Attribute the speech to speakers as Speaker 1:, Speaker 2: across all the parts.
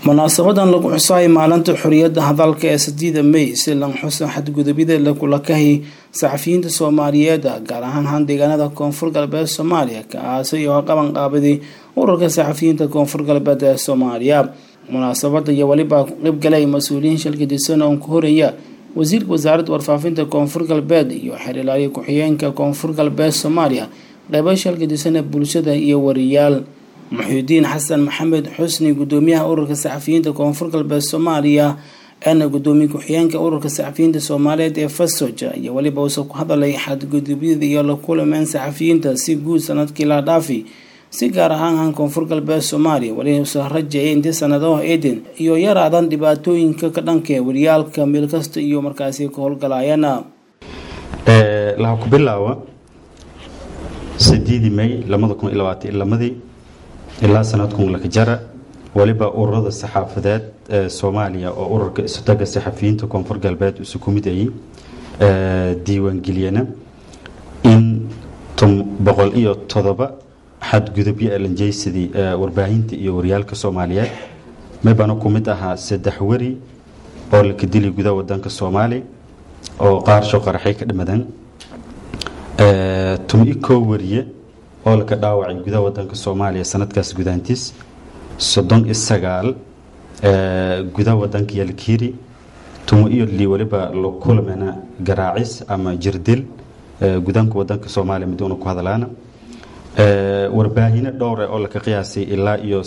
Speaker 1: munaasabadan lagu xusay maalinta xorriyadda hadalka ee 8 May si lan xusan xadgudubida la kula kahay saxafiyiinta Soomaaliyeed gaar ahaan deegaanada Koonfur Galbeed Soomaaliya kaasoo iyo qaban qaabadii ururka saxafiyiinta Koonfur Galbeed ee Soomaaliya munaasabada iyo waliba qayb galay mas'uuliyiin shirkadisan oo ku horeeya wasiirka wasaaradda warfaafinta Koonfur Galbeed iyo xiriirlaha ku-xigeenka Koonfur Galbeed Soomaaliya qaybaha shirkadisan bulshada iyo wariyaal محيدين حسن محمد حسني قدوميها أورك الصحفيين كونفور قلب الصومالية أنا قدومي كحيان كأورك الصحفيين الصومالية فسوجا يولي بوسق هذا لي حد قدومي يلا كل من صحفيين تسيجو سنة كلا دافي سيجار هان كونفور قلب الصومالي ولي سهرجين دي سنة ده إيدن يو يرى عن دباتوين ككدنك وريال كميل كست يو مركزي كهول قلاينا
Speaker 2: لا قبلها 8 ماي لما ذكرنا إلى وقت إلا ماضي ilaa sanadkan la jara waliba ururada saxaafadeed ee Soomaaliya oo ururka isutaga saxafiyiinta Koonfur Galbeed uu ku mid yahay diiwaan geliyana in 107 xadgudubyo elanjeysadii warbaahinta iyo waryaalka Soomaaliyeed meebana ku mid ahaa 3 wari oo la ka dilay gudaha wadanka Soomaaliya oo qaar soo qaraxay ka dhimadeen 11 wariye oo la ka dhaawacay gudaha wadanka Soomaaliya sanadkaas gudaantiis 39 gudaha wadanka Yalkiiri tumo iyo li waliba loo kulmana garaacis ama jirdil gudaanka wadanka Soomaaliya midoona ku hadalaana warbaahin dhowr oo la ka qiyaasay ilaa iyo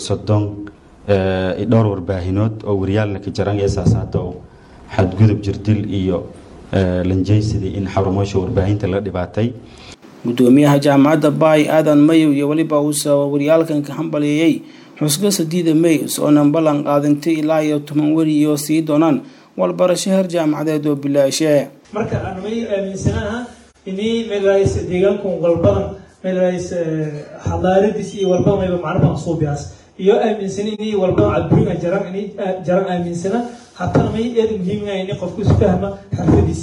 Speaker 2: 30 dhowr warbaahinood oo wariyaal ka jaran yeesaasato xadgudub jirdil iyo lanjeysidii in xarumaha warbaahinta la dhibaatay gudoomiyaha jaamacadda Bay Aadan Mayo iyo waliba uu soo wariyalkan ka hambaliyay xusga 8 May oo nambalan qaadantay ilaa iyo 10 wari iyo sii doonaan walbarasho heer jaamacadeed oo bilaashay
Speaker 3: marka aan may aaminsanaha inay meelays deegaanka qalbadan meelays xadaaradis iyo walbaba macnaha suubiyaas iyo aaminsanay inay walbaba adduunka jaran aaminsana hatta may eed muhiim ah in qofku isfahma xirfadiis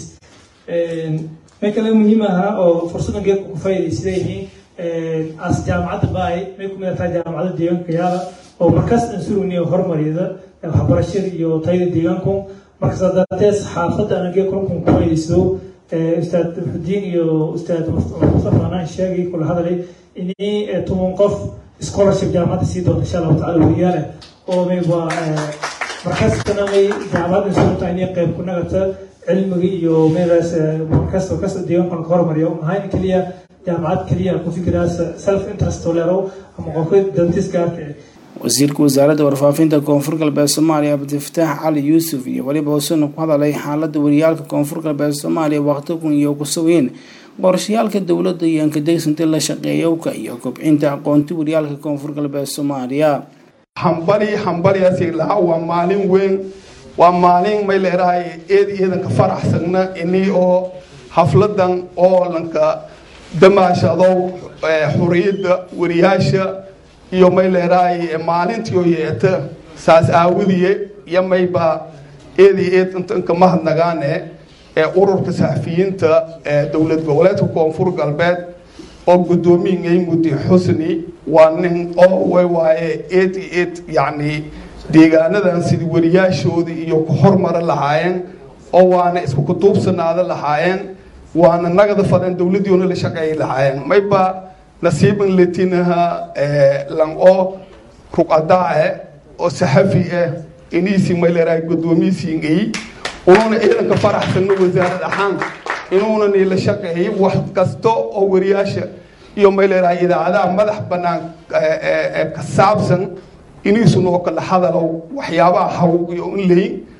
Speaker 3: مثلا مهمة أو فرصة نجيب كفاية سيدي أس جامعة باي ميكون مثلا جامعة ديان كيالا أو مركز إنسورني وهرم مريضة خبرشير يو تايد ديانكم مركز داتس حافظة أنا جيب كلكم كفاية سو أستاذ الدين يو أستاذ مصطفى أنا الشاقي كل هذا لي إني تومنقف سكولرشيب جامعة سيدو إن شاء الله تعالى وياله أو ميبوا مركز تنامي جامعة إنسورني تاني قيم كنا قلت علمي يو ميراس مركز وكسر ديون كان كور مريو هاي كلية جامعات كلية كوفي كلاس سيلف انترست تولرو أما قفيد دنتيس كارت
Speaker 1: وزير وزارة ورفافينتا كونفور قلب الصومالية بتفتح علي يوسف ولي بوسن وهذا لي حالة وريال كونفور قلب الصومالية وقتكم يوكسوين ورشيال كدولة ديان كديس انت لا شقيوك يوكب انت قونتي وريال كونفور قلب الصومالية
Speaker 4: حنبلي يسير لها ومالين وين ومالين ما يلهاي إيدان كفرح سنة إني أو حفلة أو لنك دماشة أو حريد ورياشة يوم يلهاي مالين تيو يت ساس أودية يوم يبا إيدي أنت كمهد نجانة أورور كسافين تا دولة جولات وكونفور قلبات أو قدومين يمودي حسني وانن أو واي إيدي يعني deegaanadan sidii wariyaashoodii iyo ku hormar lahaayeen oo waana isku kutuubsanaada lahaayeen waana nagada fadan dawladdiina la shaqeeyay lahaayeen mayba nasiiban letinaha lan oo ruqadaa oo saxafi inisi mayleeray gudoomiyihiin una ciidanka faraxsan wasaaradda ahaan inuuna la shaqeeyay wax kasto oo wariyaasha iyo mayleeray idaacadaha madax banaan ka saabsan inuu soo kala hadalo waxyaabaha hawg iyo in leey